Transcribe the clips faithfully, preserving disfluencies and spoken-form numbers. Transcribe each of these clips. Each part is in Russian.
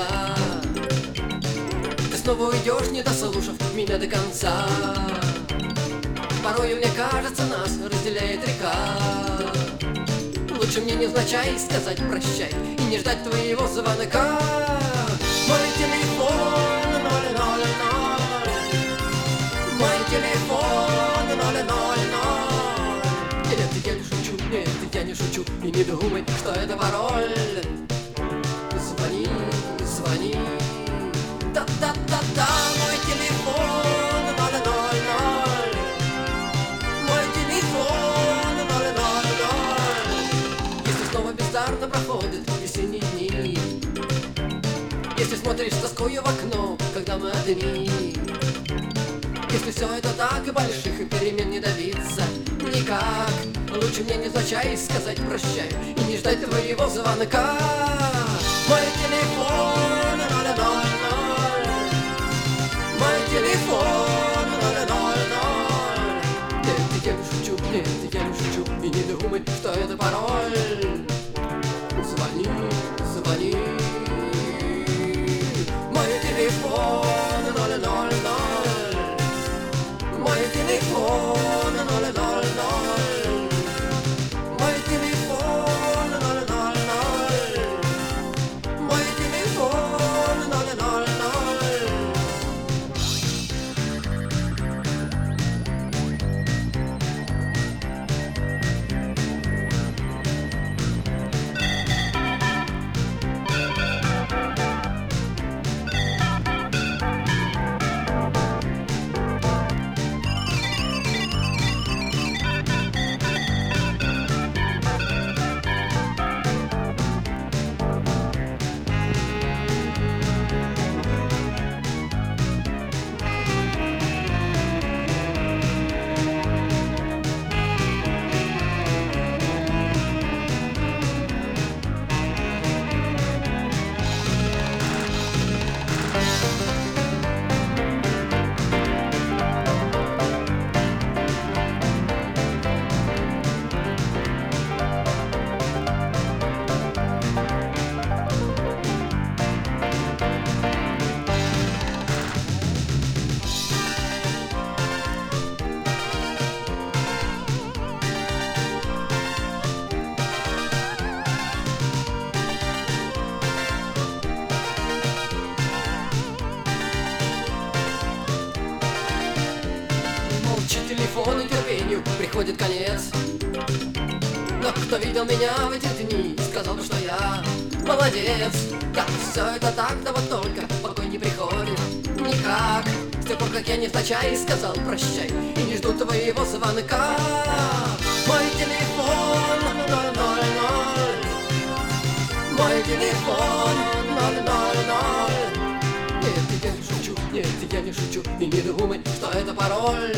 конца. Ты снова уйдешь, не дослушав меня до конца. Порою, мне кажется, нас разделяет река. Лучше мне невзначай сказать прощай и не ждать твоего звонка. Мой телефон ноль ноль ноль. Мой телефон ноль ноль ноль. Нет, я не шучу, нет, я не шучу. И не думай, что это пароль. Звони, звони. Да-да-да-да, мой телефон ноль ноль ноль. Мой телефон ноль ноль ноль. Если снова бездарно проходят весенние дни, если смотришь с тоскою в окно, когда мы одни, если все это так и больших и перемен не добиться никак, лучше мне невзначай сказать прощай и не ждать твоего звонка. Мой телефон ноль ноль ноль. Мой телефон ноль ноль ноль. Нет, я не шучу, нет, я не шучу. И не думай, что это пароль. Звони, звони. Мой телефон ноль ноль ноль. Мой телефон ноль ноль ноль. Мой телефон ноль ноль ноль. Мой телефон ноль ноль ноль. Телефону терпению приходит конец. Но кто видел меня в эти дни, сказал бы, что я молодец. Как все это так, да вот только покой не приходит никак. С тех пор, как я невзначай сказал прощай и не жду твоего звонка. Мой телефон ноль ноль ноль. Мой телефон ноль ноль ноль. Нет, я не шучу, нет, я не шучу. И не думай, что это пароль.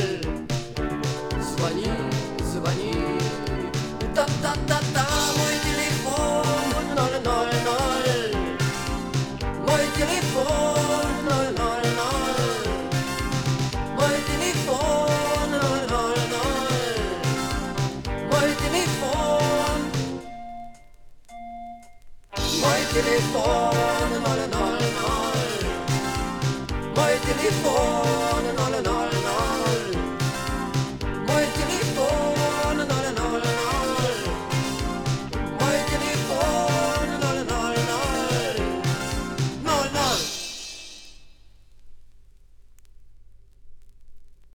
Звони, звони. Да-да-да-да, мой телефон ноль ноль ноль. Мой телефон ноль ноль ноль. Мой телефон ноль ноль ноль. Мой телефон. Мой телефон ноль ноль ноль. Мой телефон.